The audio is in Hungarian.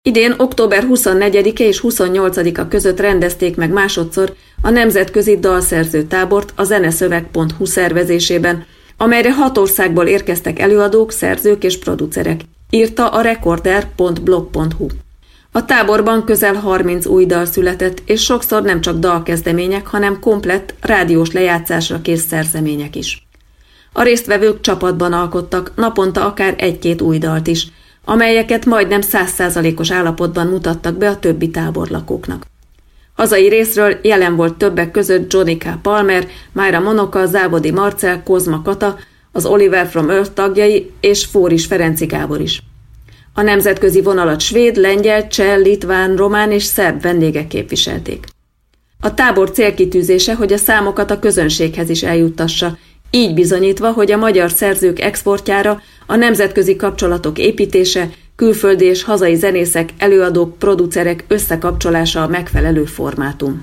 Idén október 24-e és 28-a között rendezték meg másodszor a nemzetközi dalszerző tábort a zeneszöveg.hu szervezésében, amelyre 6 országból érkeztek előadók, szerzők és producerek, írta a recorder.blog.hu. A táborban közel 30 új dal született, és sokszor nem csak dalkezdemények, hanem komplett rádiós lejátszásra kész szerzemények is. A résztvevők csapatban alkottak, naponta akár 1-2 új dalt is, amelyeket majdnem 100%-os állapotban mutattak be a többi táborlakóknak. Hazai részről jelen volt többek között Johnny K. Palmer, Májra Monoka, Závodi Marcell, Kozma Kata, az Oliver from Earth tagjai és Fóris Ferenci Gábor is. A nemzetközi vonalat svéd, lengyel, cseh, litván, román és szerb vendégek képviselték. A tábor célkitűzése, hogy a számokat a közönséghez is eljuttassa, így bizonyítva, hogy a magyar szerzők exportjára, a nemzetközi kapcsolatok építése, külföldi és hazai zenészek, előadók, producerek összekapcsolása a megfelelő formátum.